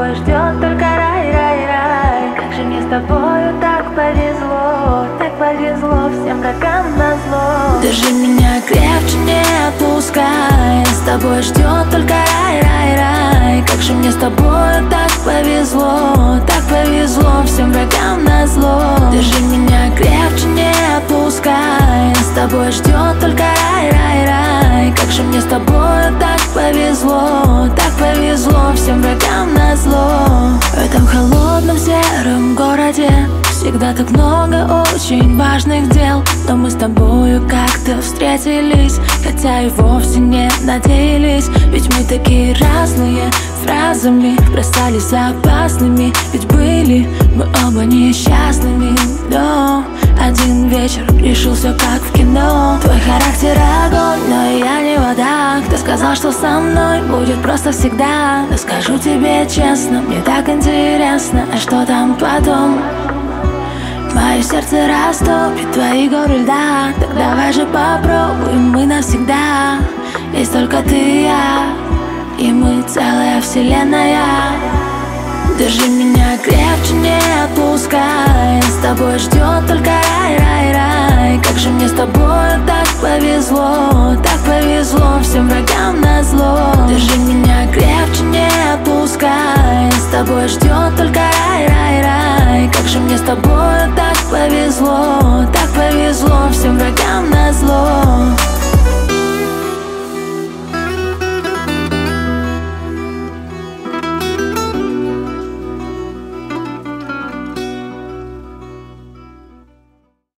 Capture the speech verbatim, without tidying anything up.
тобой ждет только рай, рай, рай. Как же мне с тобою так повезло, так повезло всем врагам назло. Держи меня крепче, не отпускай, с тобой ждет только рай, рай, рай. Как же мне с тобою так повезло, так повезло всем врагам назло. Держи меня крепче, не отпускай, с тобой ждет только рай, рай, рай. Как же мне с тобою так повезло, так повезло всем врагам назло. В этом холодном сером городе всегда так много очень важных дел. Но мы с тобою как-то встретились, хотя и вовсе не надеялись. Ведь мы такие разные, фразами бросались опасными. Ведь были мы оба несчастными. Но один вечер решил все как в кино. Твой характер огонь, но я не вода. Кто сказал, что со мной будет просто всегда? Да скажу тебе честно, мне так интересно, а что там потом? Мое сердце растопит твои горы льда. Так давай же попробуем мы навсегда. Есть только ты и я, и мы целая вселенная. Держи меня крепче, не отпускай, с тобой ждет только рай, рай, рай. Как же мне с тобой так повезло, так повезло всем врагам назло. Держи меня крепче, не отпускай, с тобой ждет только рай, рай, рай. Как же мне с тобой так повезло, так повезло всем врагам назло.